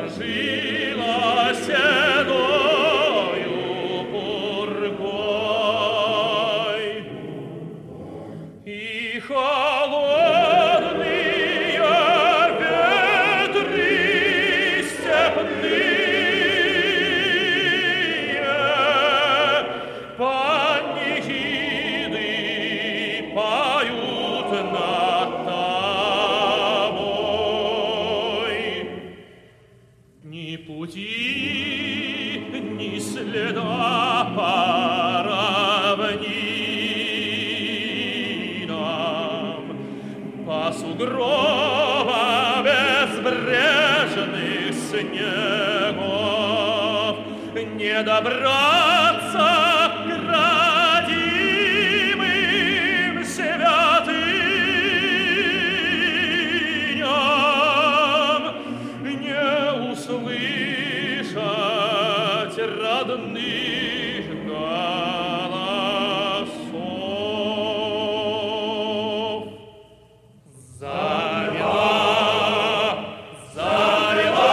окружила седою пургой, и холодные ветры степные панихиды поют над тобой. Ни пути, ни следа по равнинам, по сугробам безбрежных снегов не добраться к родимым святыням, не услышать родных голосов. Завела, завела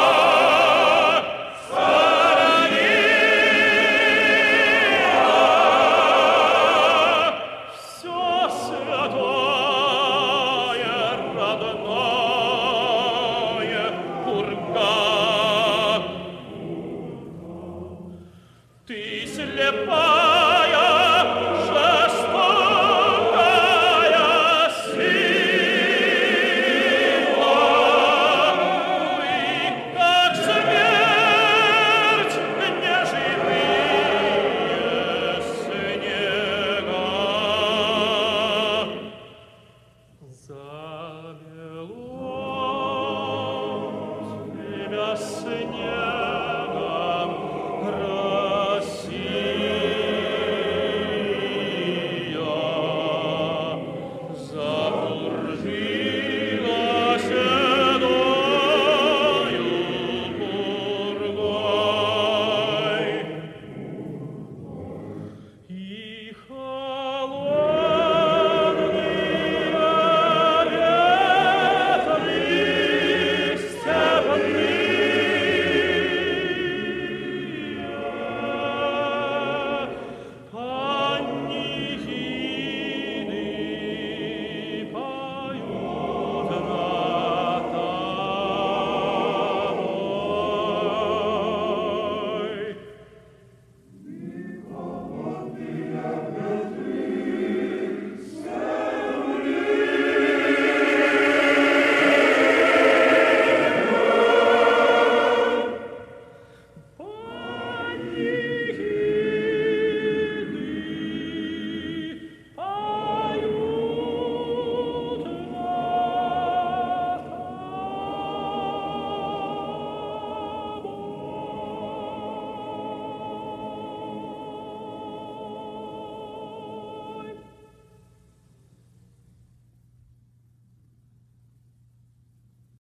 соловья, все святое, родное, пурга. Ты слепая, жестокая сила, вы, как смерть, неживые снега. Замело тебя снег.